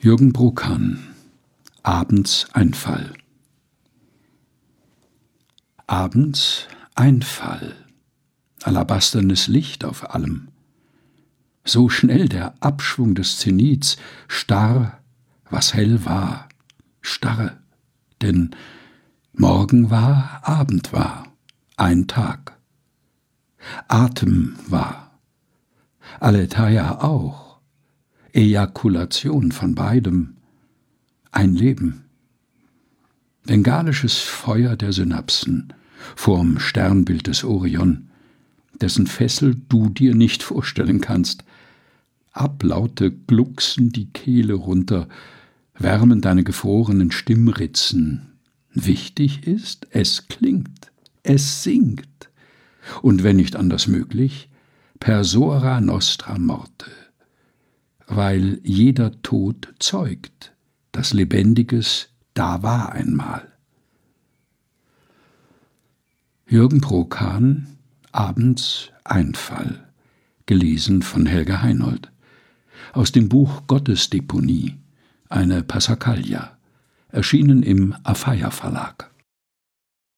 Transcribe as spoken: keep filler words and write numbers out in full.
Jürgen Broucan, Abends Einfall. Abends Einfall, alabasternes Licht auf allem. So schnell der Abschwung des Zenits, starr, was hell war, starre, denn Morgen war, Abend war, ein Tag. Atem war, Aletheia auch, Ejakulation von beidem, ein Leben. Bengalisches Feuer der Synapsen vorm Sternbild des Orion, dessen Fessel du dir nicht vorstellen kannst. Ablaute glucksen die Kehle runter, wärmen deine gefrorenen Stimmritzen. Wichtig ist, es klingt, es singt. Und wenn nicht anders möglich, persora nostra morte, weil jeder Tod zeugt, dass Lebendiges da war einmal. Jürgen Broucan, Abends Einfall, gelesen von Helga Heinold, aus dem Buch Gottesdeponie, eine Passacaglia, erschienen im Afeier Verlag.